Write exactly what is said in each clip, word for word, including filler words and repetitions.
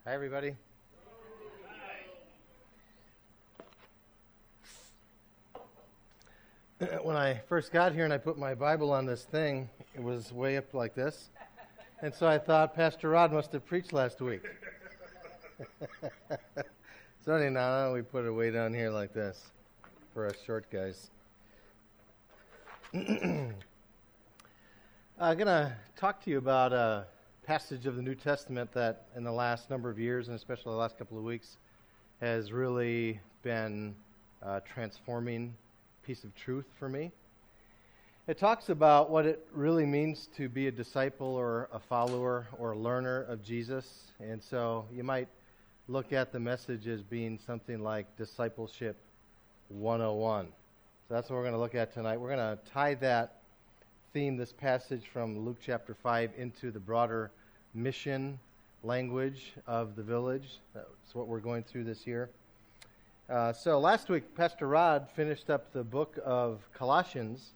Hi, everybody. When I first got here and I put my Bible on this thing, it was way up like this. And so I thought Pastor Rod must have preached last week. So anyhow, we put it way down here like this for us short guys. I'm going to talk to you about a passage of the New Testament that in the last number of years, and especially the last couple of weeks, has really been a transforming piece of truth for me. It talks about what it really means to be a disciple or a follower or a learner of Jesus. And so you might look at the message as being something like Discipleship one oh one. So that's what we're going to look at tonight. We're going to tie that theme, this passage from Luke chapter five, into the broader mission language of the village. That's what we're going through this year. Uh, so last week, Pastor Rod finished up the book of Colossians,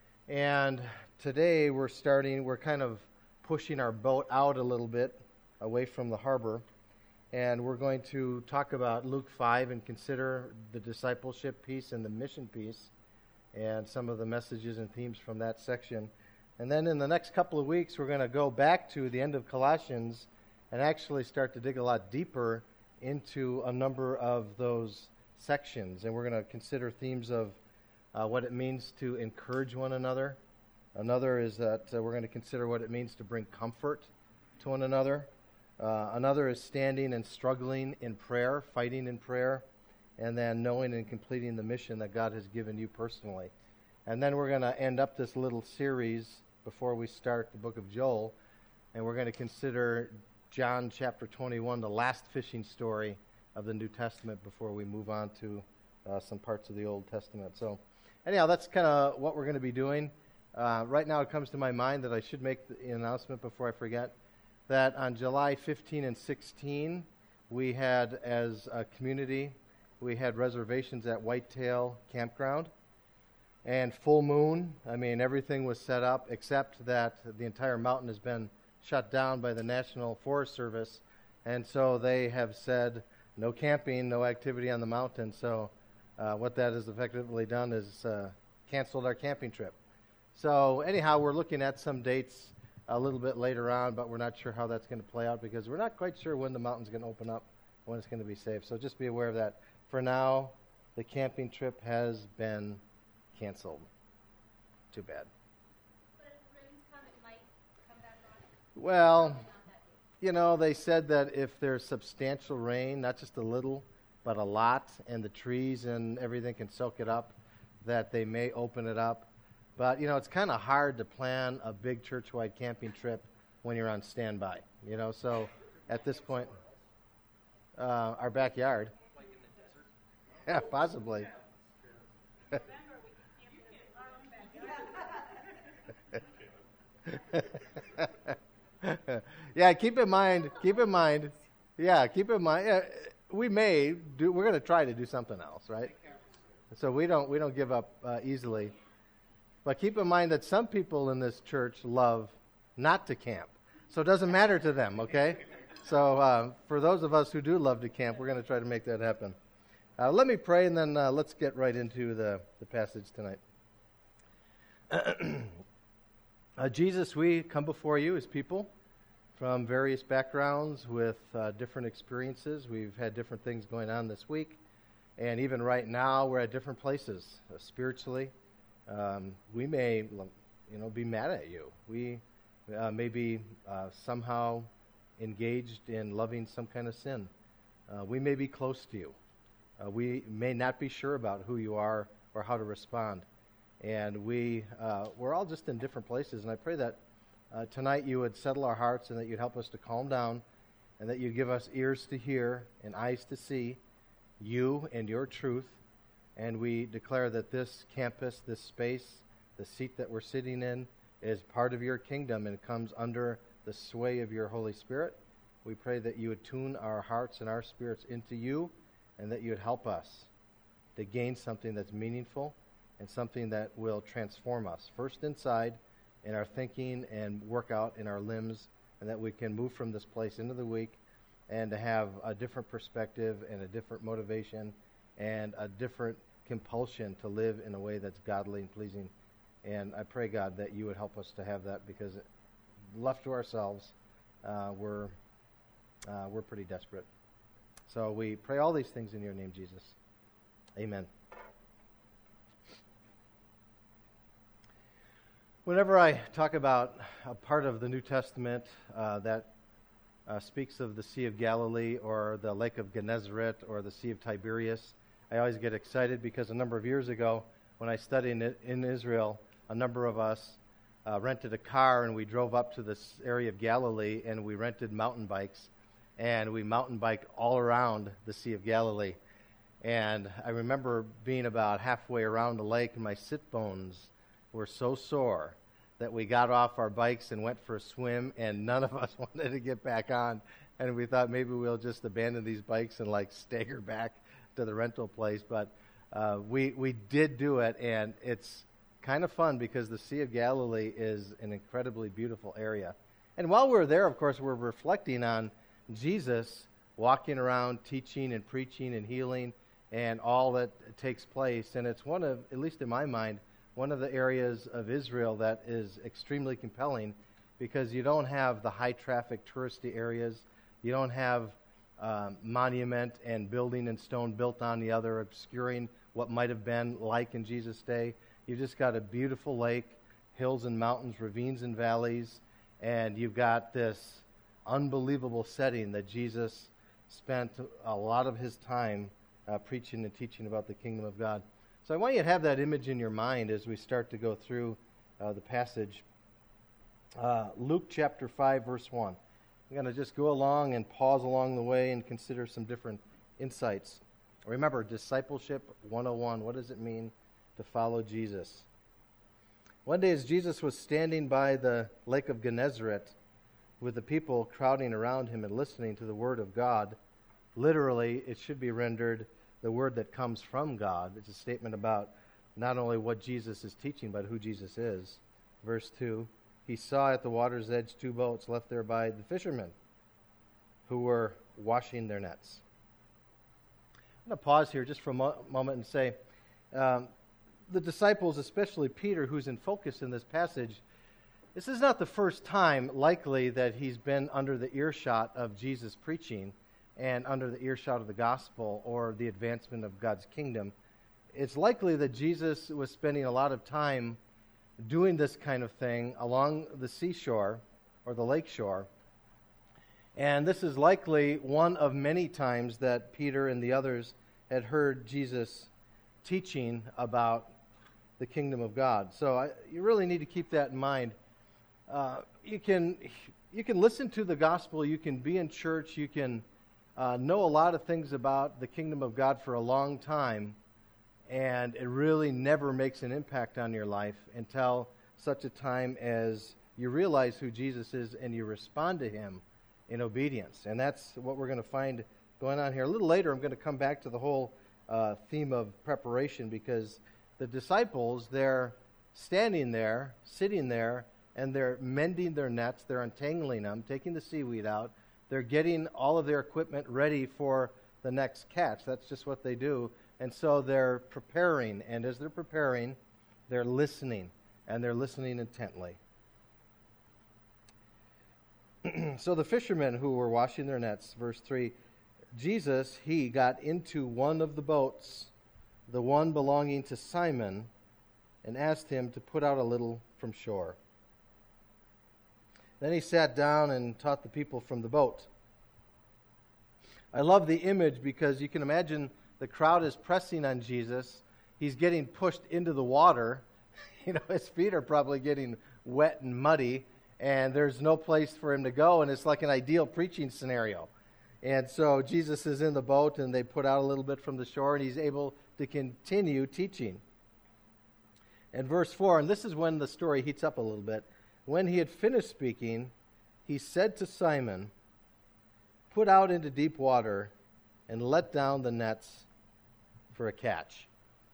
and today we're starting, we're kind of pushing our boat out a little bit away from the harbor, and we're going to talk about Luke five and consider the discipleship piece and the mission piece and some of the messages and themes from that section. And then in the next couple of weeks, we're going to go back to the end of Colossians and actually start to dig a lot deeper into a number of those sections. And we're going to consider themes of uh, what it means to encourage one another. Another is that uh, we're going to consider what it means to bring comfort to one another. Uh, another is standing and struggling in prayer, fighting in prayer, and then knowing and completing the mission that God has given you personally. And then we're going to end up this little series before we start the book of Joel, and we're going to consider John chapter twenty-one, the last fishing story of the New Testament, before we move on to uh, some parts of the Old Testament. So anyhow, that's kind of what we're going to be doing. Uh, right now it comes to my mind that I should make the announcement before I forget that on July fifteenth and sixteenth, we had, as a community, we had reservations at Whitetail Campground. And full moon, I mean, everything was set up except that the entire mountain has been shut down by the National Forest Service. And so they have said no camping, no activity on the mountain. So uh, what that has effectively done is uh, canceled our camping trip. So anyhow, we're looking at some dates a little bit later on, but we're not sure how that's going to play out because we're not quite sure when the mountain's going to open up, when it's going to be safe. So just be aware of that. For now, the camping trip has been canceled. Too bad. But if the rains come, it might come back on. Well, you know, they said that if there's substantial rain, not just a little, but a lot, and the trees and everything can soak it up, that they may open it up. But, you know, it's kind of hard to plan a big church-wide camping trip when you're on standby, you know. So at this point, uh, our backyard. Like in the desert? Yeah, possibly. Yeah, keep in mind, keep in mind, yeah, keep in mind, yeah, we may do, we're going to try to do something else, right? So we don't, we don't give up uh, easily. But keep in mind that some people in this church love not to camp. So it doesn't matter to them, okay? So uh, for those of us who do love to camp, we're going to try to make that happen. Uh, let me pray, and then uh, let's get right into the, the passage tonight. uh, Jesus, we come before you as people from various backgrounds with uh, different experiences. We've had different things going on this week, and even right now we're at different places uh, spiritually. Um, we may, you know, be mad at you. We uh, may be uh, somehow engaged in loving some kind of sin. Uh, we may be close to you. Uh, we may not be sure about who you are or how to respond. And we, uh, we're all just in different places. And I pray that uh, tonight you would settle our hearts and that you'd help us to calm down and that you'd give us ears to hear and eyes to see you and your truth. And we declare that this campus, this space, the seat that we're sitting in is part of your kingdom and it comes under the sway of your Holy Spirit. We pray that you would tune our hearts and our spirits into you and that you would help us to gain something that's meaningful and something that will transform us, first inside in our thinking and work out in our limbs, and that we can move from this place into the week and to have a different perspective and a different motivation and a different compulsion to live in a way that's godly and pleasing. And I pray, God, that you would help us to have that, because left to ourselves, uh, we're uh, we're pretty desperate. So we pray all these things in your name, Jesus. Amen. Whenever I talk about a part of the New Testament uh, that uh, speaks of the Sea of Galilee or the Lake of Gennesaret or the Sea of Tiberias, I always get excited, because a number of years ago, when I studied in, in Israel, a number of us uh, rented a car and we drove up to this area of Galilee, and we rented mountain bikes, and we mountain biked all around the Sea of Galilee. And I remember being about halfway around the lake, and my sit bones were so sore that we got off our bikes and went for a swim, and none of us wanted to get back on. And we thought maybe we'll just abandon these bikes and like stagger back to the rental place. But uh, we we did do it, and it's kind of fun, because the Sea of Galilee is an incredibly beautiful area. And while we're there, of course, we're reflecting on Jesus walking around, teaching and preaching and healing, and all that takes place. And it's one of, at least in my mind, one of the areas of Israel that is extremely compelling, because you don't have the high-traffic touristy areas. You don't have um, monument and building and stone built on the other, obscuring what might have been like in Jesus' day. You've just got a beautiful lake, hills and mountains, ravines and valleys, and you've got this unbelievable setting that Jesus spent a lot of his time uh, preaching and teaching about the kingdom of God. So I want you to have that image in your mind as we start to go through uh, the passage. Uh, Luke chapter five, verse one. I'm going to just go along and pause along the way and consider some different insights. Remember, discipleship one oh one. What does it mean to follow Jesus? One day as Jesus was standing by the Lake of Gennesaret with the people crowding around him and listening to the word of God, literally it should be rendered the word that comes from God. It's a statement about not only what Jesus is teaching, but who Jesus is. Verse two, he saw at the water's edge two boats left there by the fishermen who were washing their nets. I'm going to pause here just for a mo- moment and say, um, the disciples, especially Peter, who's in focus in this passage, this is not the first time, likely, that he's been under the earshot of Jesus preaching and under the earshot of the gospel or the advancement of God's kingdom. It's likely that Jesus was spending a lot of time doing this kind of thing along the seashore or the lake shore. And this is likely one of many times that Peter and the others had heard Jesus teaching about the kingdom of God. So I, you really need to keep that in mind. Uh, you can you can listen to the gospel, you can be in church, you can Uh, know a lot of things about the kingdom of God for a long time, and it really never makes an impact on your life until such a time as you realize who Jesus is and you respond to him in obedience. And that's what we're going to find going on here. A little later, I'm going to come back to the whole uh, theme of preparation, because the disciples, they're standing there, sitting there, and they're mending their nets, they're untangling them, taking the seaweed out. They're getting all of their equipment ready for the next catch. That's just what they do. And so they're preparing. And as they're preparing, they're listening. And they're listening intently. So the fishermen who were washing their nets, verse three, Jesus, he got into one of the boats, the one belonging to Simon, and asked him to put out a little from shore. Then he sat down and taught the people from the boat. I love the image, because you can imagine the crowd is pressing on Jesus. He's getting pushed into the water. You know, his feet are probably getting wet and muddy, and there's no place for him to go, and it's like an ideal preaching scenario. And so Jesus is in the boat, and they put out a little bit from the shore, and he's able to continue teaching. And verse four, and this is when the story heats up a little bit. When he had finished speaking, he said to Simon, "Put out into deep water and let down the nets for a catch."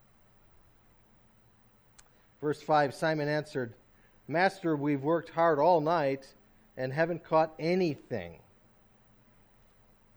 Verse five, Simon answered, "Master, we've worked hard all night and haven't caught anything.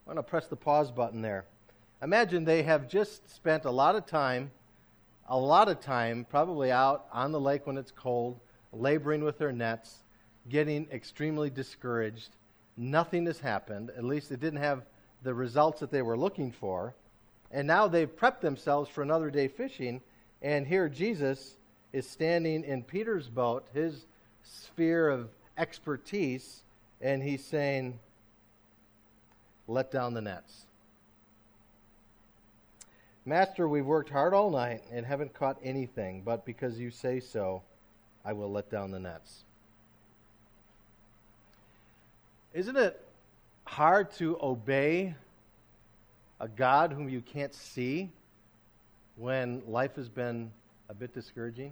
I'm going to press the pause button there. Imagine they have just spent a lot of time, a lot of time, probably out on the lake when it's cold, laboring with their nets, getting extremely discouraged. Nothing has happened. At least it didn't have the results that they were looking for. And now they've prepped themselves for another day fishing. And here Jesus is standing in Peter's boat, his sphere of expertise, and he's saying, let down the nets. Master, we've worked hard all night and haven't caught anything, but because you say so, I will let down the nets. Isn't it hard to obey a God whom you can't see when life has been a bit discouraging?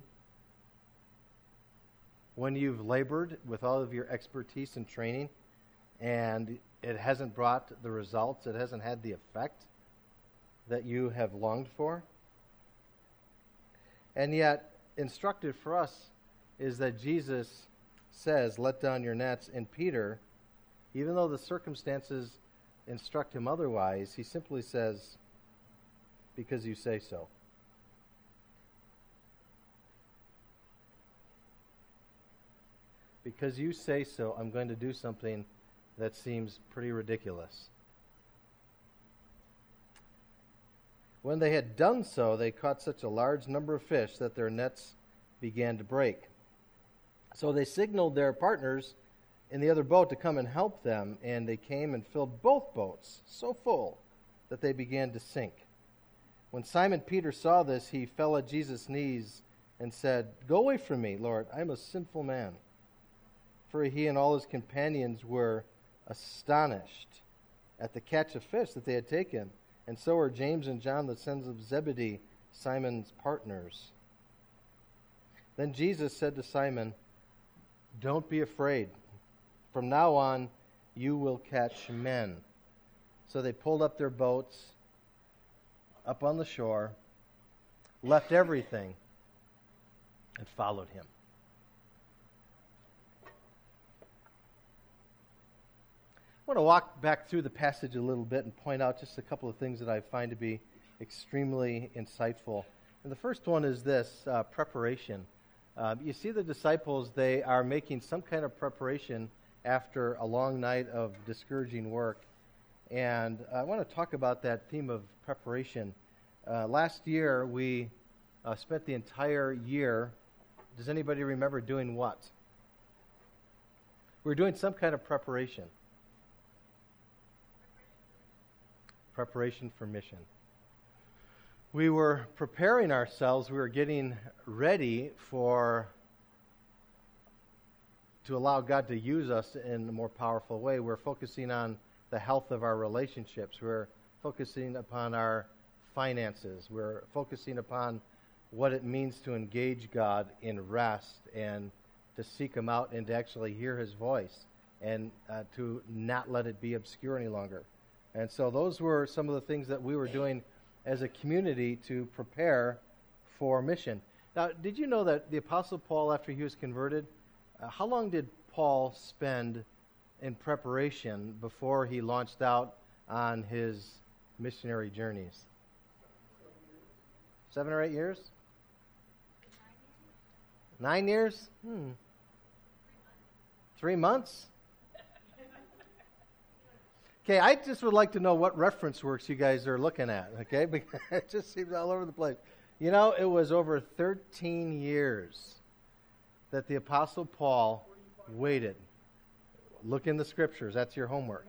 When you've labored with all of your expertise and training and it hasn't brought the results, it hasn't had the effect that you have longed for? And yet, instructive for us is that Jesus says, let down your nets, and Peter, even though the circumstances instruct him otherwise, he simply says, because you say so. Because you say so, I'm going to do something that seems pretty ridiculous. When they had done so, they caught such a large number of fish that their nets began to break. So they signaled their partners in the other boat to come and help them, and they came and filled both boats so full that they began to sink. When Simon Peter saw this, he fell at Jesus' knees and said, "Go away from me, Lord, I am a sinful man." For he and all his companions were astonished at the catch of fish that they had taken, and so were James and John, the sons of Zebedee, Simon's partners. Then Jesus said to Simon, "Don't be afraid. From now on, you will catch men." So they pulled up their boats up on the shore, left everything, and followed him. I want to walk back through the passage a little bit and point out just a couple of things that I find to be extremely insightful. And the first one is this, uh, preparation. Uh, you see the disciples, they are making some kind of preparation after a long night of discouraging work. And I want to talk about that theme of preparation. Uh, last year, we uh, spent the entire year, does anybody remember doing what? We were doing some kind of preparation. Preparation for mission. We were preparing ourselves, we were getting ready for to allow God to use us in a more powerful way. We're focusing on the health of our relationships. We're focusing upon our finances. We're focusing upon what it means to engage God in rest and to seek Him out and to actually hear His voice and uh, to not let it be obscure any longer. And so those were some of the things that we were doing as a community to prepare for mission. Now, did you know that the Apostle Paul, after he was converted, uh, how long did Paul spend in preparation before he launched out on his missionary journeys? Seven or eight years? Nine years? Hmm. Three months? Okay, I just would like to know what reference works you guys are looking at, okay? Because it just seems all over the place. You know, it was over thirteen years that the Apostle Paul waited. Look in the Scriptures. That's your homework.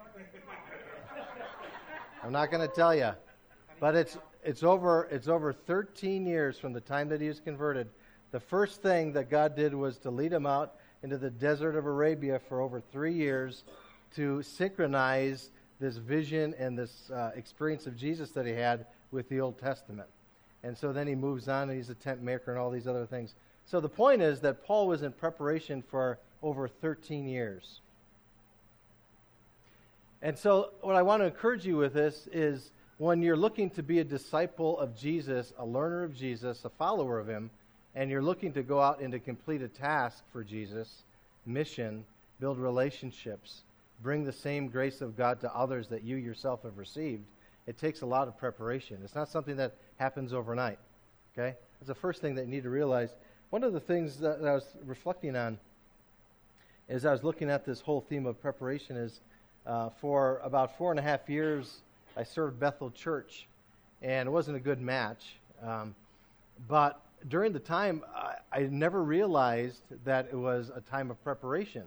I'm not going to tell you. But it's it's over it's over thirteen years from the time that he was converted. The first thing that God did was to lead him out into the desert of Arabia for over three years to synchronize this vision and this uh, experience of Jesus that he had with the Old Testament. And so then he moves on and he's a tent maker and all these other things. So the point is that Paul was in preparation for over thirteen years. And so what I want to encourage you with this is when you're looking to be a disciple of Jesus, a learner of Jesus, a follower of Him, and you're looking to go out and to complete a task for Jesus, mission, build relationships, bring the same grace of God to others that you yourself have received, it takes a lot of preparation. It's not something that happens overnight. Okay? That's the first thing that you need to realize. One of the things that I was reflecting on as I was looking at this whole theme of preparation is uh, for about four and a half years, I served Bethel Church, and it wasn't a good match. Um, but during the time, I, I never realized that it was a time of preparation.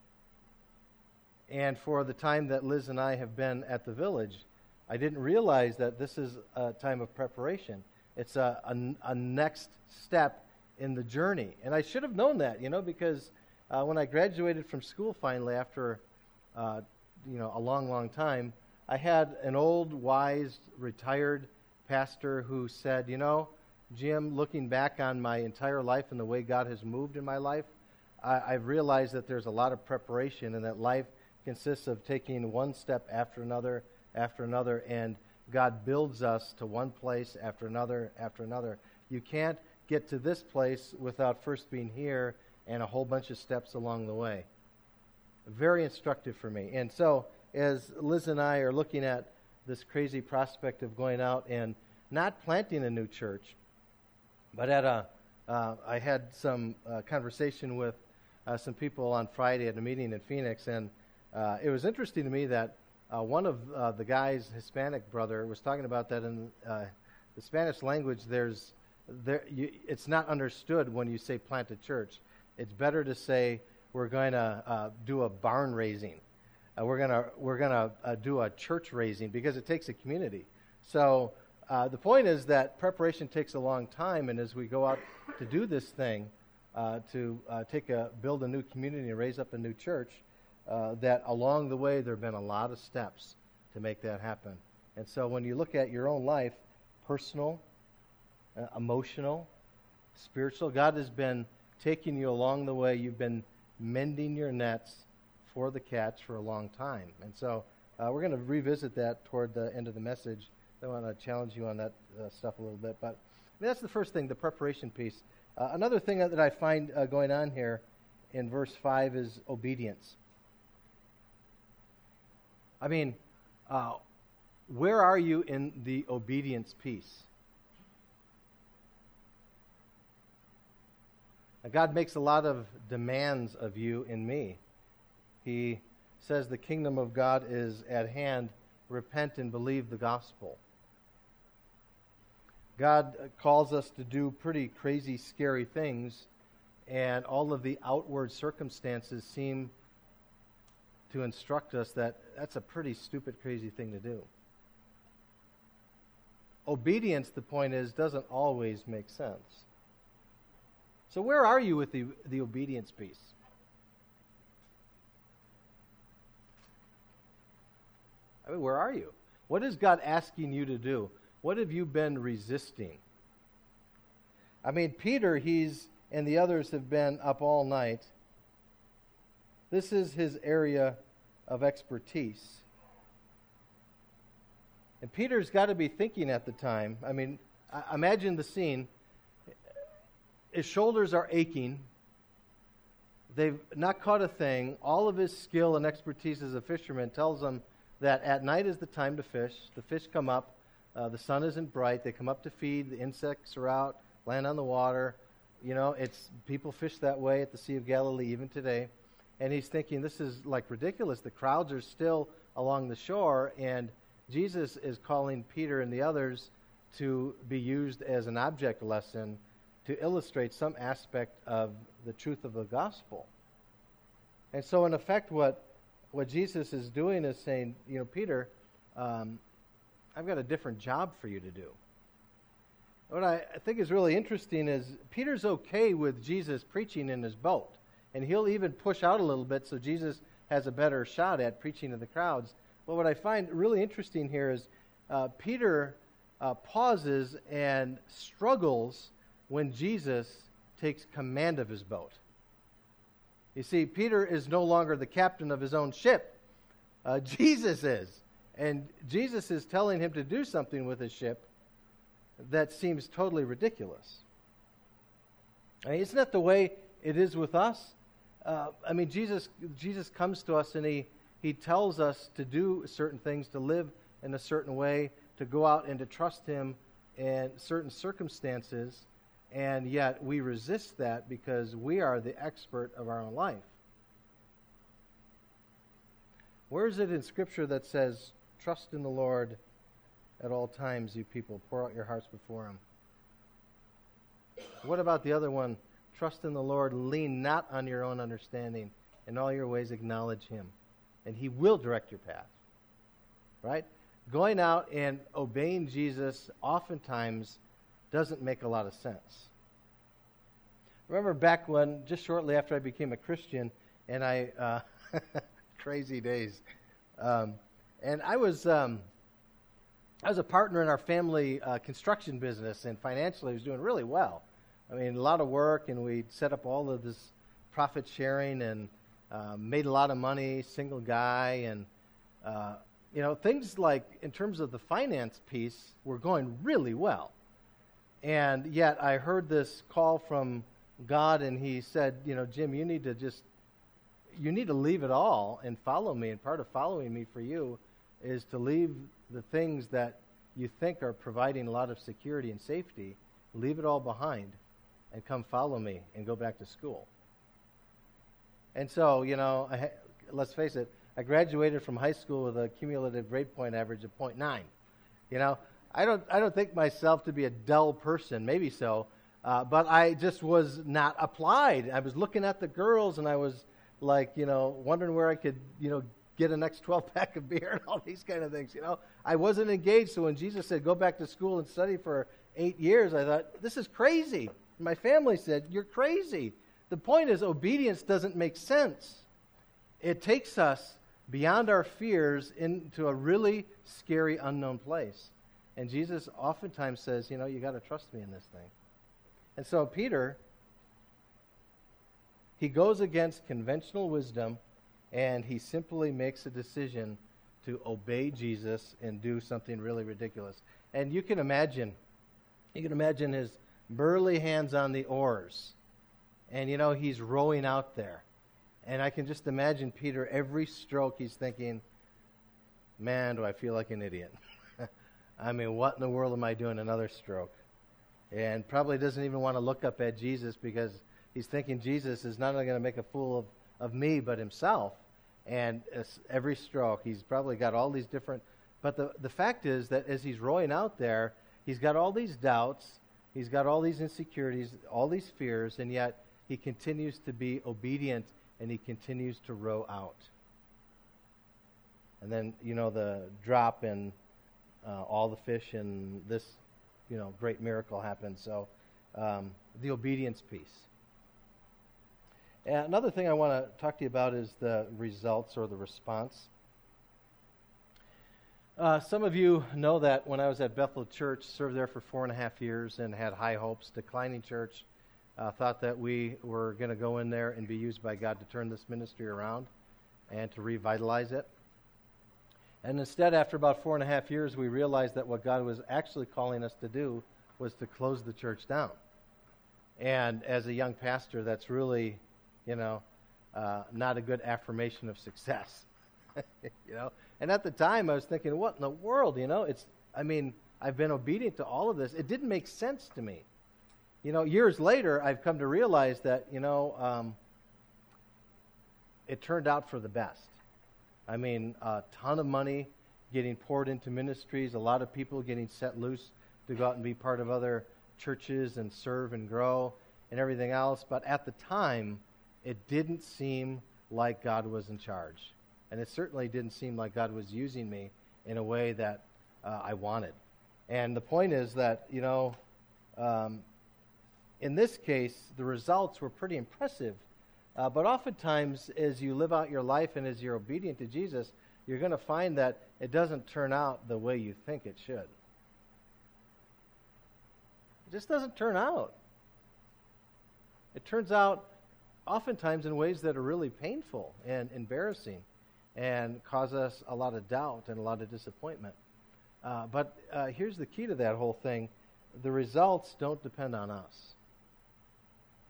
And for the time that Liz and I have been at the village, I didn't realize that this is a time of preparation. It's a, a, a next step in the journey. And I should have known that, you know, because uh, when I graduated from school finally after, uh, you know, a long, long time, I had an old, wise, retired pastor who said, you know, Jim, looking back on my entire life and the way God has moved in my life, I, I've realized that there's a lot of preparation and that life consists of taking one step after another, after another, and God builds us to one place after another, after another. You can't get to this place without first being here and a whole bunch of steps along the way. Very instructive for me. And so, as Liz and I are looking at this crazy prospect of going out and not planting a new church, but at a, uh, I had some uh, conversation with uh, some people on Friday at a meeting in Phoenix, and uh, it was interesting to me that uh, one of uh, the guy's Hispanic brother was talking about that in uh, the Spanish language. There's there, you, it's not understood when you say plant a church. It's better to say we're going to uh, do a barn raising. Uh, we're gonna we're gonna uh, do a church raising because it takes a community. So uh, the point is that preparation takes a long time, and as we go out to do this thing, uh, to uh, take a build a new community and raise up a new church, uh, that along the way there have been a lot of steps to make that happen. And so when you look at your own life, personal, uh, emotional, spiritual, God has been taking you along the way. You've been mending your nets for the catch for a long time. And so uh, we're going to revisit that toward the end of the message. I want to challenge you on that uh, stuff a little bit. But I mean, that's the first thing, the preparation piece. Uh, another thing that I find uh, going on here in verse five is obedience. I mean, uh, where are you in the obedience piece? Now, God makes a lot of demands of you and me. He says the kingdom of God is at hand. Repent and believe the gospel. God calls us to do pretty crazy, scary things, and all of the outward circumstances seem to instruct us that that's a pretty stupid, crazy thing to do. Obedience, the point is, doesn't always make sense. So where are you with the, the obedience piece? I mean, where are you? What is God asking you to do? What have you been resisting? I mean, Peter, he's and the others have been up all night. This is his area of expertise. And Peter's got to be thinking at the time. I mean, I, imagine the scene. His shoulders are aching. They've not caught a thing. All of his skill and expertise as a fisherman tells him that at night is the time to fish. The fish come up. Uh, the sun isn't bright. They come up to feed. The insects are out, land on the water. You know, it's people fish that way at the Sea of Galilee even today. And he's thinking, this is like ridiculous. The crowds are still along the shore, and Jesus is calling Peter and the others to be used as an object lesson to illustrate some aspect of the truth of the gospel. And so, in effect, what what Jesus is doing is saying, you know, Peter, um, I've got a different job for you to do. What I think is really interesting is Peter's okay with Jesus preaching in his boat, and he'll even push out a little bit so Jesus has a better shot at preaching to the crowds. But what I find really interesting here is uh, Peter uh, pauses and struggles when Jesus takes command of his boat. You see, Peter is no longer the captain of his own ship. Uh, Jesus is. And Jesus is telling him to do something with his ship that seems totally ridiculous. I mean, isn't that the way it is with us? Uh, I mean, Jesus Jesus comes to us and he He tells us to do certain things, to live in a certain way, to go out and to trust Him in certain circumstances, and yet we resist that because we are the expert of our own life. Where is it in Scripture that says, trust in the Lord at all times, you people, pour out your hearts before Him? What about the other one? Trust in the Lord, lean not on your own understanding. In all your ways acknowledge Him, and He will direct your path. Right? Going out and obeying Jesus oftentimes doesn't make a lot of sense. Remember back when, just shortly after I became a Christian, and I, uh, crazy days, um, and I was, um, I was a partner in our family uh, construction business, and financially I was doing really well. I mean, a lot of work, and we set up all of this profit sharing, and uh, made a lot of money, single guy, and uh, you know, things like, in terms of the finance piece, were going really well. And yet I heard this call from God, and He said, you know, Jim, you need to just, you need to leave it all and follow me. And part of following me for you is to leave the things that you think are providing a lot of security and safety, leave it all behind, and come follow me and go back to school. And so, you know, I, let's face it, I graduated from high school with a cumulative grade point average of point nine. You know, I don't I don't think myself to be a dull person, maybe so, uh, but I just was not applied. I was looking at the girls, and I was like, you know, wondering where I could, you know, get an X twelve pack of beer and all these kind of things. You know, I wasn't engaged. So when Jesus said, go back to school and study for eight years, I thought, this is crazy. My family said, you're crazy. The point is, obedience doesn't make sense. It takes us beyond our fears into a really scary, unknown place. And Jesus oftentimes says, you know, you got to trust me in this thing. And so Peter, he goes against conventional wisdom, and he simply makes a decision to obey Jesus and do something really ridiculous. And you can imagine, you can imagine his burly hands on the oars. And, you know, he's rowing out there. And I can just imagine Peter, every stroke, he's thinking, man, do I feel like an idiot. I mean, what in the world am I doing another stroke? And probably doesn't even want to look up at Jesus, because he's thinking Jesus is not only going to make a fool of, of me, but himself. And every stroke, he's probably got all these different... But the, the fact is that as he's rowing out there, he's got all these doubts, he's got all these insecurities, all these fears, and yet he continues to be obedient, and he continues to row out. And then, you know, the drop and uh, all the fish, and this, you know, great miracle happens. So um, the obedience piece. And another thing I want to talk to you about is the results or the response. Uh, some of you know that when I was at Bethel Church, served there for four and a half years and had high hopes, declining church, uh, thought that we were going to go in there and be used by God to turn this ministry around and to revitalize it. And instead, after about four and a half years, we realized that what God was actually calling us to do was to close the church down. And as a young pastor, that's really, you know, uh, not a good affirmation of success. You know, and at the time I was thinking, what in the world, you know, it's, I mean, I've been obedient to all of this. It didn't make sense to me. You know, years later, I've come to realize that, you know, um, it turned out for the best. I mean, a ton of money getting poured into ministries, a lot of people getting set loose to go out and be part of other churches and serve and grow and everything else. But at the time, it didn't seem like God was in charge. And it certainly didn't seem like God was using me in a way that uh, I wanted. And the point is that, you know, um, in this case, the results were pretty impressive. Uh, but oftentimes, as you live out your life and as you're obedient to Jesus, you're going to find that it doesn't turn out the way you think it should. It just doesn't turn out. It turns out oftentimes in ways that are really painful and embarrassing, and cause us a lot of doubt and a lot of disappointment. Uh, but uh, here's the key to that whole thing. The results don't depend on us.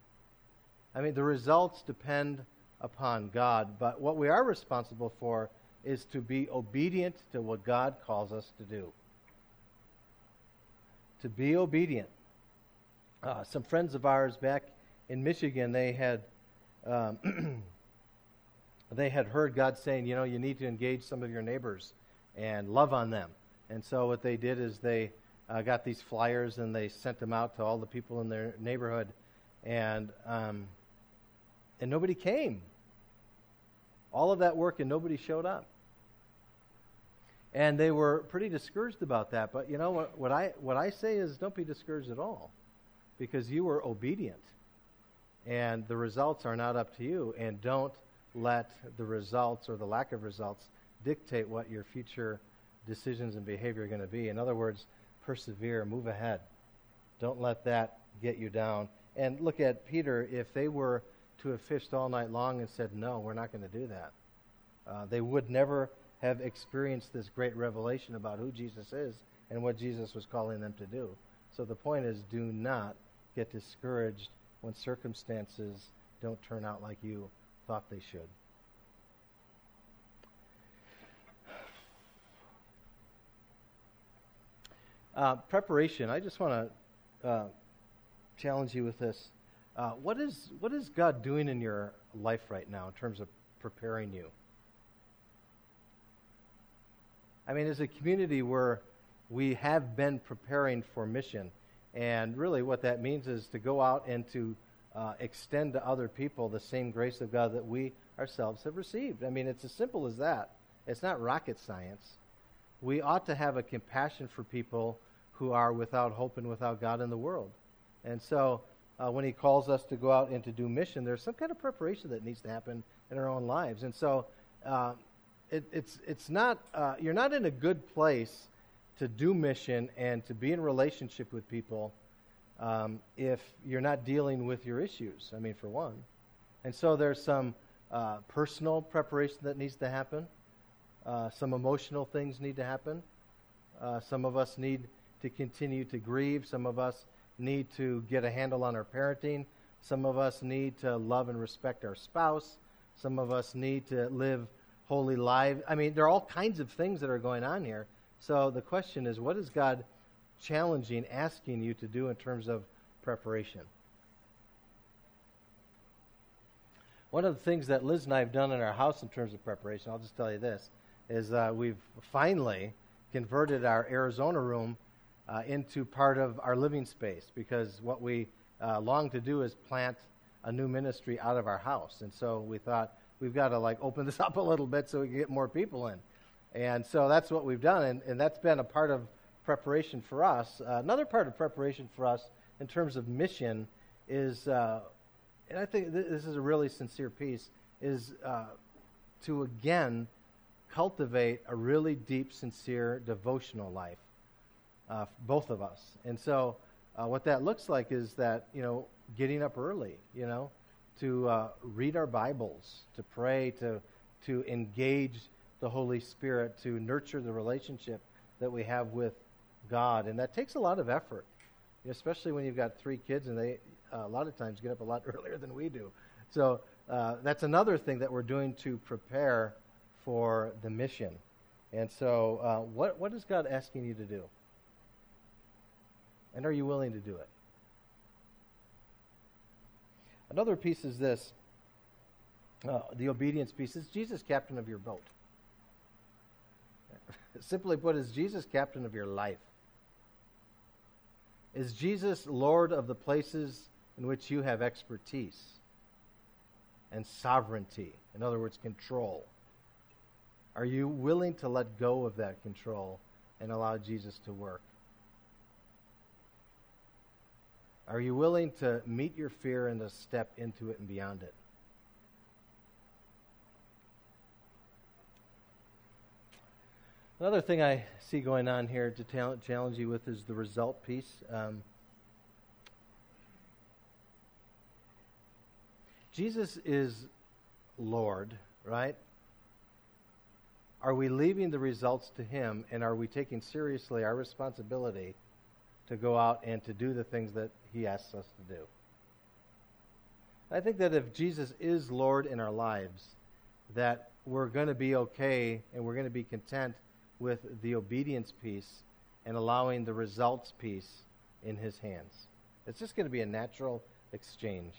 I mean, the results depend upon God, but what we are responsible for is to be obedient to what God calls us to do. To be obedient. Uh, some friends of ours back in Michigan, they had um, they had heard God saying, you know, you need to engage some of your neighbors and love on them. And so what they did is they uh, got these flyers and they sent them out to all the people in their neighborhood, and um, and nobody came. All of that work and nobody showed up. And they were pretty discouraged about that. But you know what, what I what I say is, don't be discouraged at all, because you were obedient, and the results are not up to you. And don't let the results or the lack of results dictate what your future decisions and behavior are going to be. In other words, persevere, move ahead. Don't let that get you down. And look at Peter. If they were to have fished all night long and said, no, we're not going to do that, uh, they would never have experienced this great revelation about who Jesus is and what Jesus was calling them to do. So the point is, do not get discouraged when circumstances don't turn out like you thought they should. Uh, preparation. I just want to uh, challenge you with this. Uh, what is what is God doing in your life right now in terms of preparing you? I mean, as a community where we have been preparing for mission, and really what that means is to go out and to uh, extend to other people the same grace of God that we ourselves have received. I mean, it's as simple as that. It's not rocket science. We ought to have a compassion for people who are without hope and without God in the world. And so uh, when he calls us to go out and to do mission, there's some kind of preparation that needs to happen in our own lives. And so uh, it, it's it's not uh, you're not in a good place to do mission and to be in relationship with people um, if you're not dealing with your issues. I mean, for one. And so there's some uh, personal preparation that needs to happen. Uh, some emotional things need to happen. Uh, some of us need to continue to grieve. Some of us need to get a handle on our parenting. Some of us need to love and respect our spouse. Some of us need to live holy lives. I mean, there are all kinds of things that are going on here. So the question is, what is God challenging, asking you to do in terms of preparation? One of the things that Liz and I have done in our house in terms of preparation, I'll just tell you this, is uh, we've finally converted our Arizona room uh, into part of our living space, because what we uh, long to do is plant a new ministry out of our house. And so we thought, we've got to like open this up a little bit so we can get more people in. And so that's what we've done, and, and that's been a part of preparation for us. Uh, another part of preparation for us in terms of mission is, uh, and I think th- this is a really sincere piece, is uh, to again cultivate a really deep, sincere, devotional life, uh, both of us. And so uh, what that looks like is that, you know, getting up early, you know, to uh, read our Bibles, to pray, to to engage the Holy Spirit, to nurture the relationship that we have with God. And that takes a lot of effort, especially when you've got three kids and they uh, a lot of times get up a lot earlier than we do. So uh, that's another thing that we're doing to prepare for the mission. And so uh, what what is God asking you to do? And are you willing to do it? Another piece is this, uh, the obedience piece. Is Jesus captain of your boat? Simply put, is Jesus captain of your life? Is Jesus Lord of the places in which you have expertise and sovereignty? In other words, control. Are you willing to let go of that control and allow Jesus to work? Are you willing to meet your fear and to step into it and beyond it? Another thing I see going on here to ta- challenge you with is the result piece. Um, Jesus is Lord, right? Are we leaving the results to Him, and are we taking seriously our responsibility to go out and to do the things that He asks us to do? I think that if Jesus is Lord in our lives, that we're going to be okay and we're going to be content with the obedience piece and allowing the results piece in his hands. It's just going to be a natural exchange.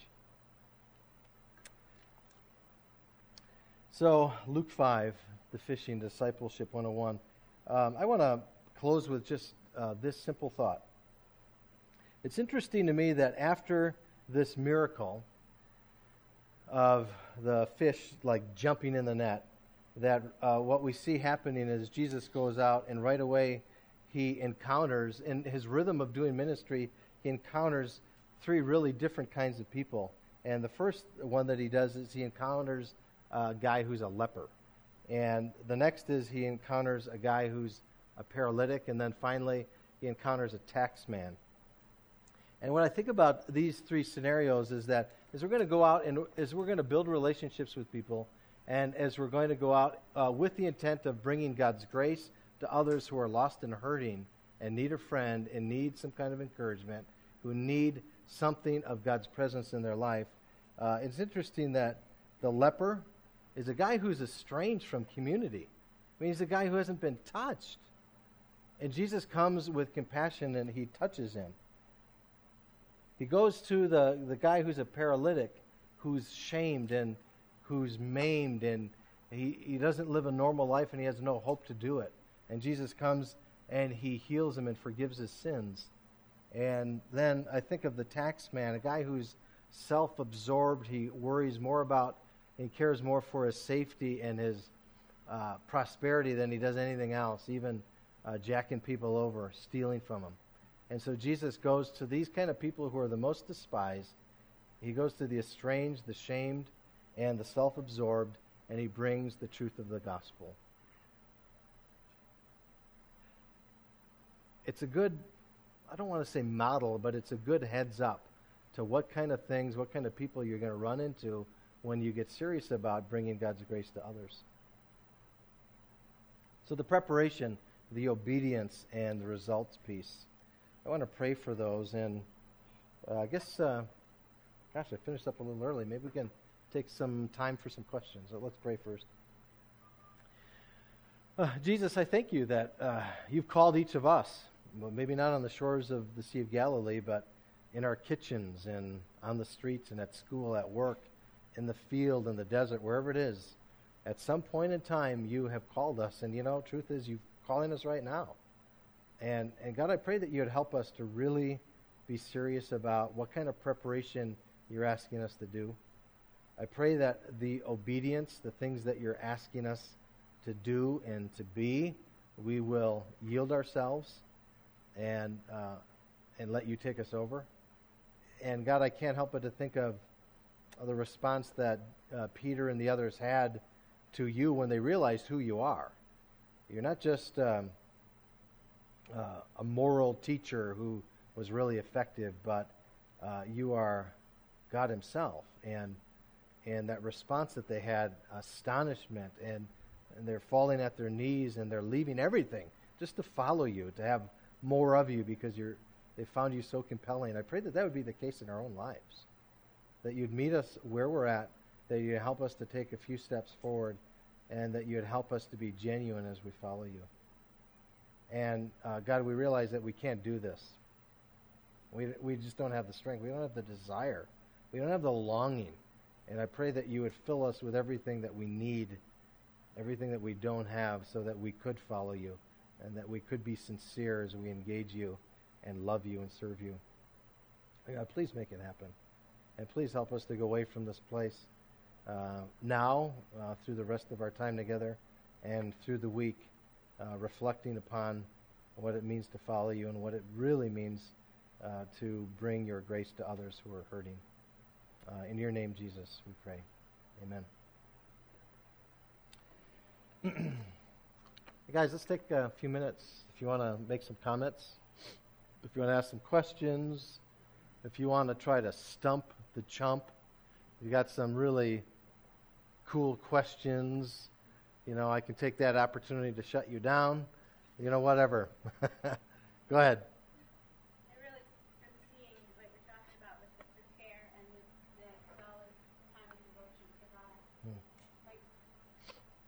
So, Luke five, the fishing discipleship one oh one. Um, I want to close with just uh, this simple thought. It's interesting to me that after this miracle of the fish like jumping in the net, that uh, what we see happening is Jesus goes out and right away he encounters, in his rhythm of doing ministry, he encounters three really different kinds of people. And the first one that he does is he encounters a guy who's a leper. And the next is he encounters a guy who's a paralytic. And then finally, he encounters a tax man. And when I think about these three scenarios is that as we're going to go out and as we're going to build relationships with people, and as we're going to go out uh, with the intent of bringing God's grace to others who are lost and hurting and need a friend and need some kind of encouragement, who need something of God's presence in their life, uh, it's interesting that the leper is a guy who's estranged from community. I mean, he's a guy who hasn't been touched. And Jesus comes with compassion and he touches him. He goes to the, the guy who's a paralytic, who's shamed and who's maimed, and he, he doesn't live a normal life and he has no hope to do it. And Jesus comes and he heals him and forgives his sins. And then I think of the tax man, a guy who's self-absorbed. He worries more about, he cares more for his safety and his uh, prosperity than he does anything else, even uh, jacking people over, stealing from them. And so Jesus goes to these kind of people who are the most despised. He goes to the estranged, the shamed, and the self-absorbed, and he brings the truth of the gospel. It's a good, I don't want to say model, but it's a good heads up to what kind of things, what kind of people you're going to run into when you get serious about bringing God's grace to others. So the preparation, the obedience, and the results piece. I want to pray for those, and uh, I guess, uh, gosh, I finished up a little early. Maybe we can take some time for some questions. So let's pray first. Uh, Jesus, I thank you that uh, you've called each of us, well, maybe not on the shores of the Sea of Galilee, but in our kitchens and on the streets and at school, at work, in the field, in the desert, wherever it is. At some point in time, you have called us, and you know, truth is, you're calling us right now. And, and God, I pray that you would help us to really be serious about what kind of preparation you're asking us to do. I pray that the obedience, the things that you're asking us to do and to be, we will yield ourselves and uh, and let you take us over. And God, I can't help but to think of the response that uh, Peter and the others had to you when they realized who you are. You're not just um, uh, a moral teacher who was really effective, but uh, you are God himself. And and that response that they had, astonishment, and, and they're falling at their knees and they're leaving everything just to follow you, to have more of you because you're they found you so compelling. I pray that that would be the case in our own lives, that you'd meet us where we're at, that you'd help us to take a few steps forward, and that you'd help us to be genuine as we follow you. And uh, God, we realize that we can't do this. We we just don't have the strength. We don't have the desire. We don't have the longing. And I pray that you would fill us with everything that we need, everything that we don't have, so that we could follow you, and that we could be sincere as we engage you and love you and serve you. God, please make it happen. And please help us to go away from this place uh, now, uh, through the rest of our time together, and through the week, uh, reflecting upon what it means to follow you and what it really means uh, to bring your grace to others who are hurting. Uh, in your name, Jesus, we pray. Amen. Hey guys, let's take a few minutes. If you want to make some comments, if you want to ask some questions, if you want to try to stump the chump, you got some really cool questions, you know, I can take that opportunity to shut you down. You know, whatever. Go ahead. I really am seeing what you're talking about with the prepare and the, the solid time of devotion to God. Hmm. Like,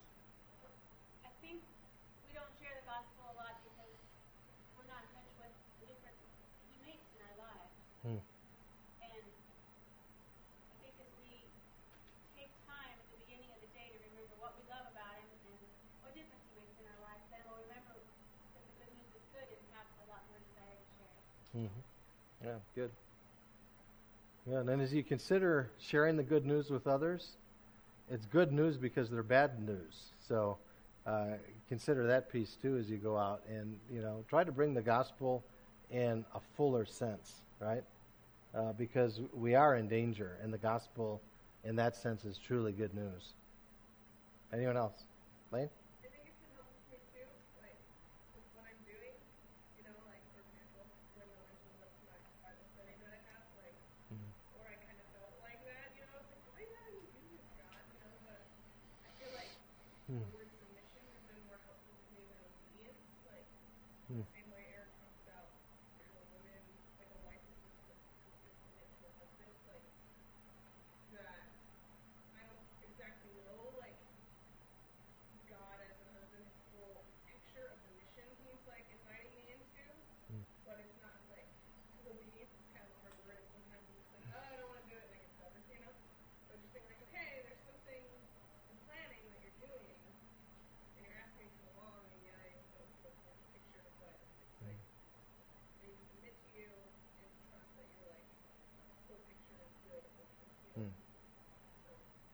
Mm-hmm. Yeah, good. Yeah, and then as you consider sharing the good news with others, it's good news because they're bad news. So uh, consider that piece too as you go out, and you know, try to bring the gospel in a fuller sense, right? Uh, because we are in danger, and the gospel, in that sense, is truly good news. Anyone else? Lane? I think it's been helpful for me too, like with what I'm doing. You know, like for example, when I mentioned up to my Bible study that I have, like, Mm-hmm. or I kind of felt like that. You know, it's like, why haven't you do this, God? You know, but I feel like Hmm. the word submission has been more helpful to me than obedience. Like Hmm. the same way Eric talks about how a woman, like a wife, is supposed to submit to her husband. Like that, I don't exactly know, like. God as a husband, his full picture of the mission he's like inviting me into, Mm. but it's not like, because obedience is kind of a hard word, and sometimes it's like, oh, I don't want to do it, like it's stubborn, you know? But just being like, okay, there's something in planning that you're doing, and you're asking me to come along, and yet I don't feel a full picture, but it's like, they submit to you and trust that you're like, full picture is good, full picture, you know? Mm. So,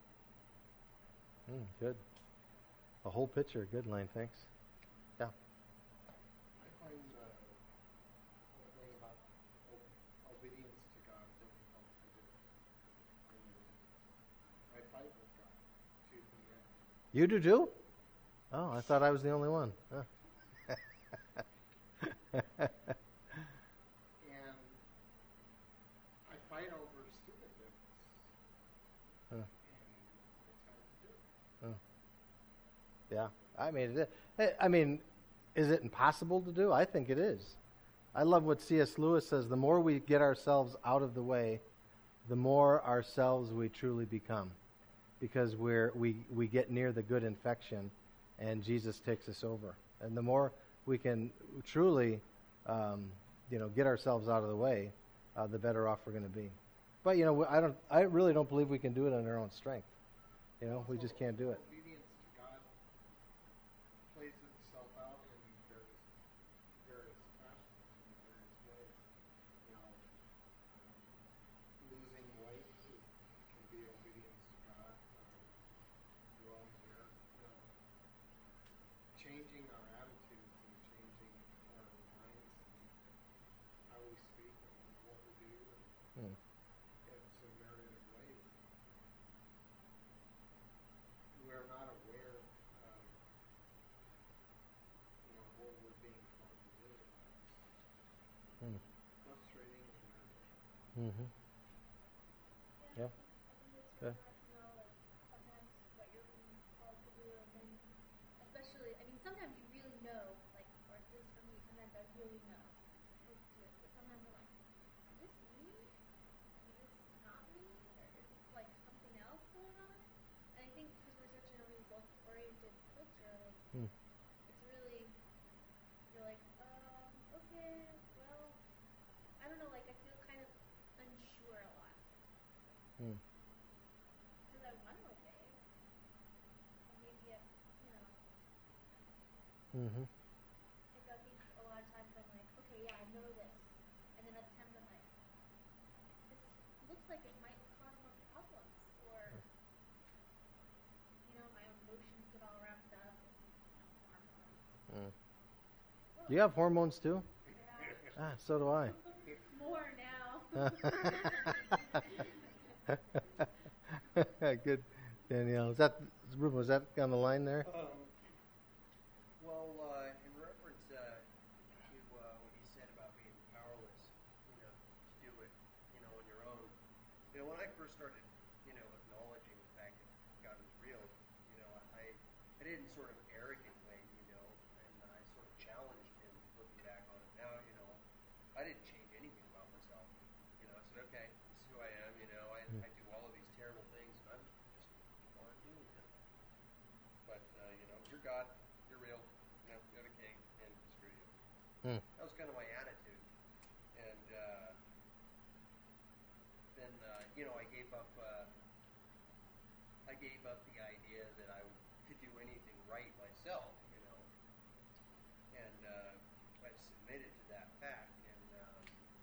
Mm, good. A whole picture. Good, Lane. Thanks. Yeah. I find uh, the thing about ob- obedience to God difficult to do. And I fight with God tooth and nail. You do too? Oh, I thought I was the only one. Huh. And I fight over stupid things. Huh. And it's hard to do. Huh. Yeah, I mean, it, is. I mean, is it impossible to do? I think it is. I love what C S Lewis says: the more we get ourselves out of the way, the more ourselves we truly become, because we're we we get near the good infection, and Jesus takes us over. And the more we can truly, um, you know, get ourselves out of the way, uh, the better off we're going to be. But you know, I don't. I really don't believe we can do it on our own strength. You know, we just can't do it. Obedience to God plays itself out in various, various fashions, in various ways. You know, um, losing weight is, can be obedience to God. Um, growing there, you know, changing our attitudes and changing our minds and how we speak and what we do. And Hmm. it's in myriad ways. We're not aware of, you know, what we're being called to do. Hmm. Frustrating and irritating. Mm-hmm. yeah, Yeah. I think it's Yeah. really hard to know, like, sometimes what you're being called to do, and then, especially, I mean, sometimes you really know, like, or at least for me, sometimes I really know I'm supposed to do it, but sometimes I'm like, is this me? Is this not me? Or is this, like, something else going on? And I think because we're such a result-oriented culture, like, Hmm. it's really, you're like, um, okay, well, I don't know, like, I feel kind of unsure a lot. Hmm. Because I want to obey. And maybe, I, you know, Mm-hmm. like I think a lot of times I'm like, okay, yeah, I know this. And then other times I'm like, this looks like it might cause more problems. Or, you know, my emotions get all wrapped up. And, Mm. Do you have hormones too? yeah, Ah, so do I. more now. Good, Danielle. Is that Ruben? Was that on the line there? Um, well, uh, in reference uh, to uh, what you said about being powerless, you know, to do it, you know, on your own. You know, when I first started, you know, acknowledging the fact that God was real, you know, I, I did it in sort of an arrogant way, you know, and I sort of challenged him looking back on it. Now, you know, I didn't change anything about myself. You know, I said, okay, this is who I am. You know, I, I do all of these terrible things, and I'm just aren't doing it. But uh, you know, you're God, you're real. You know, you're the King, and screw you. Hmm. That was kind of my attitude. And uh, then, uh, you know, I gave up. Uh, I gave up the idea that I could do anything right myself. You know, and uh, I submitted to that fact. And um,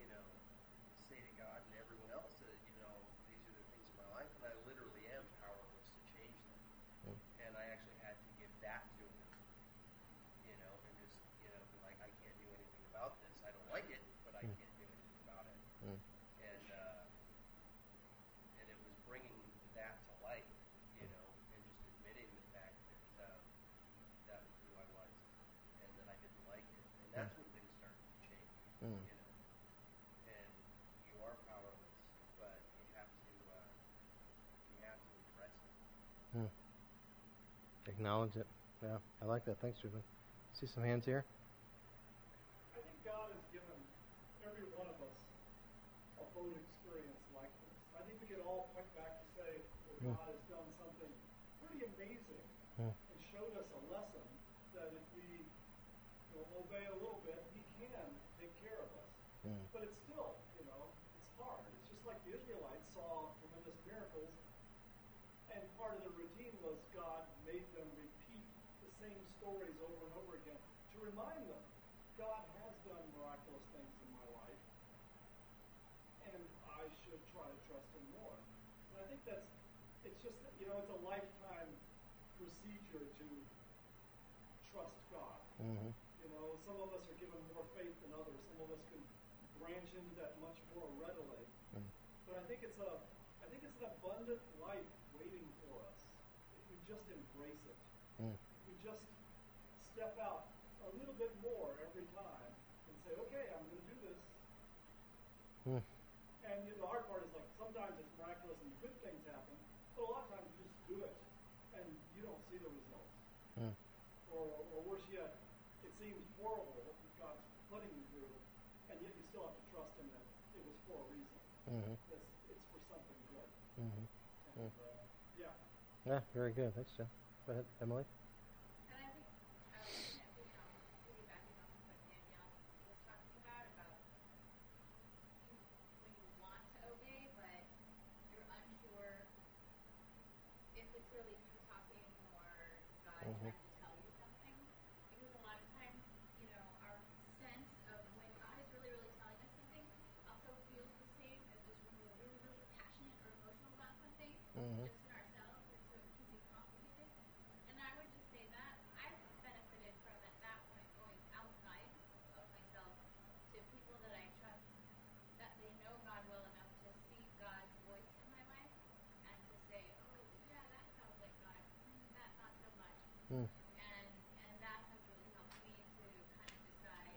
you know, say to God and everyone else that, you know, these are the things in my life, and I literally am powerless to change them. Mm. And I actually had to give that to him, you know, and just, you know, be like, I can't do anything about this. I don't like it, but I Mm. can't do anything about it. Mm. And, uh, and it was bringing that to light, you know, and just admitting the fact that uh, that was who I was and that I didn't like it. And that's when things started to change, Mm. you know. And you are powerless, but you have to uh, you have to address it. Mm. Acknowledge it. Yeah, I like that. Thanks, Ruben. See some hands here. I think God has given every one of us a boat experience like this. I think we can all point back to say that Mm. God has done something pretty amazing Mm. and showed us a lesson that if we will obey a little bit, He can take care of us. Mm. But it's still, you know, it's hard. It's just like the Israelites saw tremendous miracles, and part of the routine was God made them repeat the same stories over and over again to remind them God has done miraculous things in my life, and I should try to trust Him more. And I think that's, it's just, you know, it's a lifetime procedure to trust God. Mm-hmm. You know, some of us are given more faith than others. Some of us can branch into that much more readily. Mm. But I think it's a, I think it's an abundant life waiting for us if we just embrace it. Mm. If we just step out a little bit more every time and say, okay, I'm going to do this. Mm. And you know, the hard part is like sometimes it's miraculous and good things happen, but a lot of times you just do it and you don't see the results. Mm. Or, or worse yet, it seems horrible that God's putting you through, and yet you still have to trust Him that it was for a reason. Mm-hmm. It's, it's for something good. Mm-hmm. And, uh, yeah. Yeah, very good. Thanks, Jeff. Go ahead, Emily. And I think I was looking at the, um, piggybacking on what Danielle was talking about, about you, when you want to obey, but you're unsure if it's really you talking or God Mhm. trying to tell you something. Because a lot of times, you know, our sense of when God is really, really telling us something also feels the same as just when we're really, really passionate or emotional about something, Mhm. just in ourselves, and so it can be complicated. And I would just say that I've benefited from at that point going outside of myself to people that I trust, that they know God well enough to see God's voice in my life and to say, oh yeah, that sounds like God, mm, that not so much. Mm. And and that has really helped me to kind of decide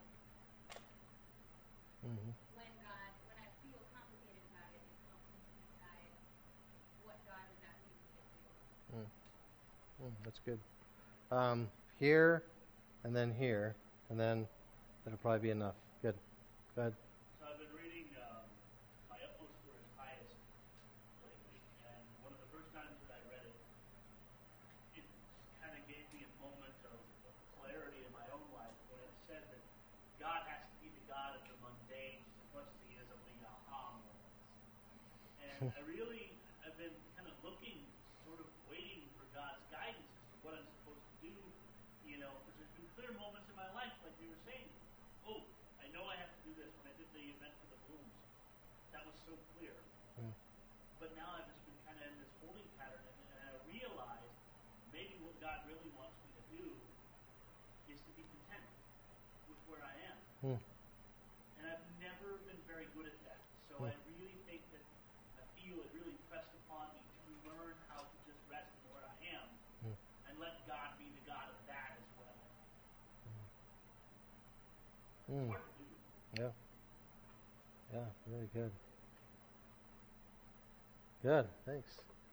Mm-hmm. when God, when I feel complicated about it, it helps me to decide what God is asking me to do. Mm. Mm, that's good. Um, here, and then here, and then that'll probably be enough. Good. Go ahead. So I've been reading um, My Utmost for His Highest lately, and one of the first times that I read it, it kind of gave me a moment of, of clarity in my own life when it said that God has to be the God of the mundane just as much as He is of the aha moments. And I really, I've been kind of looking, sort of waiting for God's guidance as to what I'm supposed to do, you know, because there's been clear moments in my life, like we were saying, oh, I know I have to do this when I did the event for the blooms. That was so clear. Mm. But now I've just been kind of in this holding pattern, and, and I realized maybe what God really wants me to do is to be content with where I am. Mm. And I've never been very good at that. So Mm. I really think that I feel it really pressed upon me to learn how to just rest in where I am Mm. and let God be the God of that as well. It's Mm. hard to do. Yeah. Yeah, very good. Good, thanks.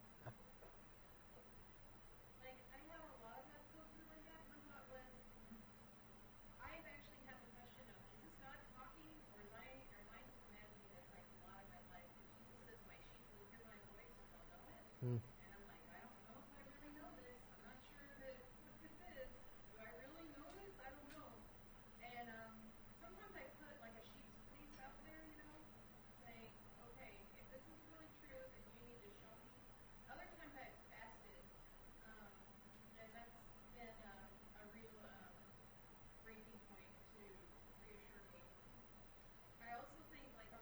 Like, I have a lot of that go through my head. My thought was, I've actually had the question of, is this God talking, or am I, or am I just imagining this like a lot of my life? Because Jesus says, my sheep will hear my voice and they'll know it. Mm. And I'm like, I don't know if I really know this. I'm not sure that what this is. Do I really know this? I don't know. And um, sometimes I put like a sheep's fleece out there, you know, saying, okay, if this is really true, then you need to show me. Other times I've fasted, um, and that's been um, a real um, breaking point to reassure me. I also think like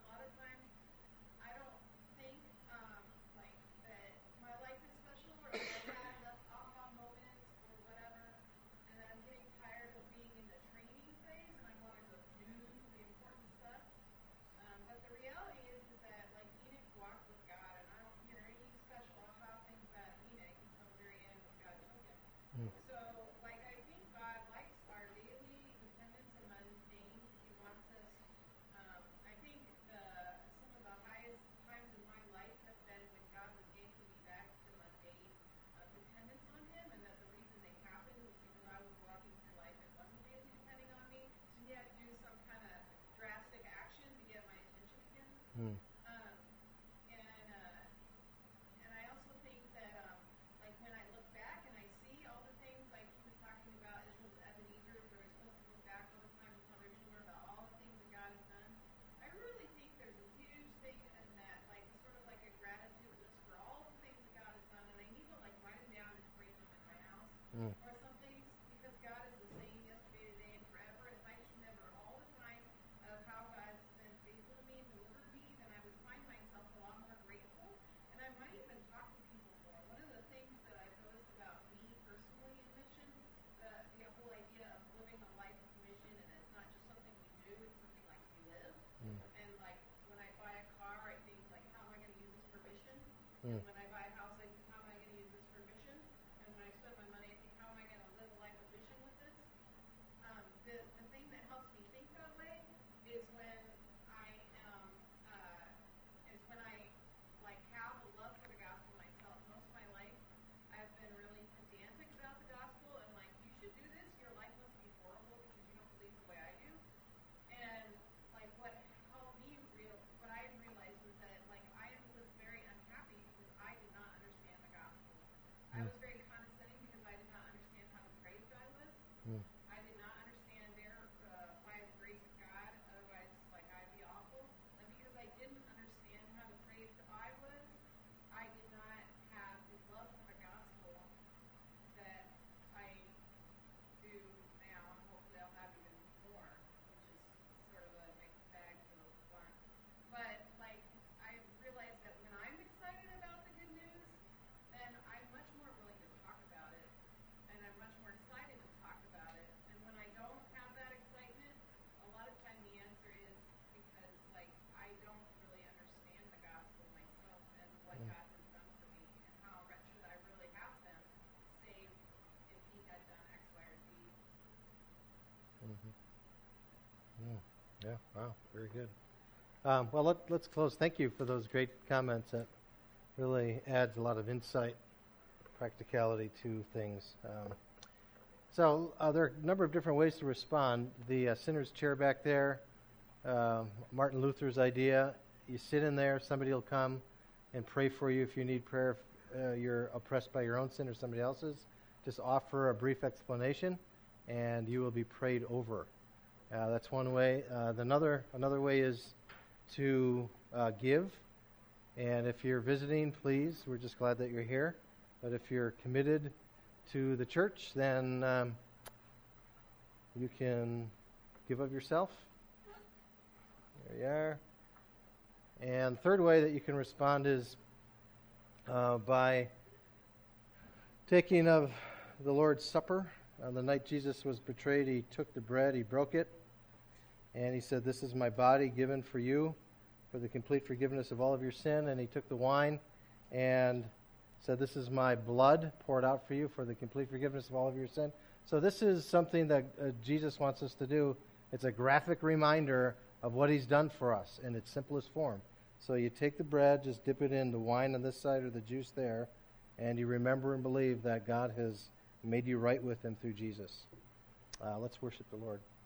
Mm. Um, and uh, and I also think that um, like when I look back and I see all the things like he was talking about, as was Ebenezer, where we're supposed to look back all the time and tell their children about all the things that God has done. I really think there's a huge thing in that, like sort of like a gratitude list for all the things that God has done, and I need to like write them down and frame them in my house Mm. or some things because God is the same yesterday, today, and forever. And if I just remember all the time of how God's been faithful to me and delivered me, then I would find myself a lot more grateful, and I might even talk to people more. One of the things that I've noticed about me personally in mission, the, the whole idea of living a life of mission, and it's not just something we do, it's something like we live. Mm. And like when I buy a car, I think like, how am I going to use this for mission? Mm. And when I buy a house, I think, how am I going to use this for mission? And when I spend my money, I think, how am I going to live a life of mission with this? Um, the, the thing that helps me think that way is when I am, uh, is when I like have a love for the gospel myself. Most of my life, I've been really pedantic about the gospel and like, you should do this. Your life must be horrible because you don't believe the way I do. And like what helped me real, what I realized was that like I was very unhappy because I did not understand the gospel. I Mm. was very condescending because I did not understand how depraved I was. Mm. I did not understand there uh, by the grace of God, otherwise like I'd be awful. And because I didn't understand how depraved I was, I did not have the love for the gospel that I do now, and hopefully I'll have even more, which is sort of a mixed bag to learn. But like I realized that when I'm excited about the good news, then I'm much more willing to talk about it, and I'm much more excited to talk about it. And when I don't have that excitement, a lot of time the answer is because like I don't really understand the gospel myself and what Mm. God has done for me and how wretched I really have been, save if He had done X, Y, or Z. Mhm. Mm. Yeah, wow, very good. Um, well, let, let's close. Thank you for those great comments. That really adds a lot of insight, practicality to things. Um, so uh, there are a number of different ways to respond. The uh, sinner's chair back there, um, Martin Luther's idea, you sit in there, somebody will come and pray for you if you need prayer, if uh, you're oppressed by your own sin or somebody else's. Just offer a brief explanation, and you will be prayed over. Uh, that's one way. Uh, the another another way is to uh, give. And if you're visiting, please, we're just glad that you're here. But if you're committed to the church, then um, you can give of yourself. There you are. And third way that you can respond is uh, by taking of the Lord's Supper. On the night Jesus was betrayed, he took the bread, he broke it, and he said, "This is my body given for you for the complete forgiveness of all of your sin." And he took the wine and said, "This is my blood poured out for you for the complete forgiveness of all of your sin." So this is something that uh, Jesus wants us to do. It's a graphic reminder of what he's done for us in its simplest form. So you take the bread, just dip it in the wine on this side or the juice there, and you remember and believe that God has made you right with him through Jesus. Uh, let's worship the Lord.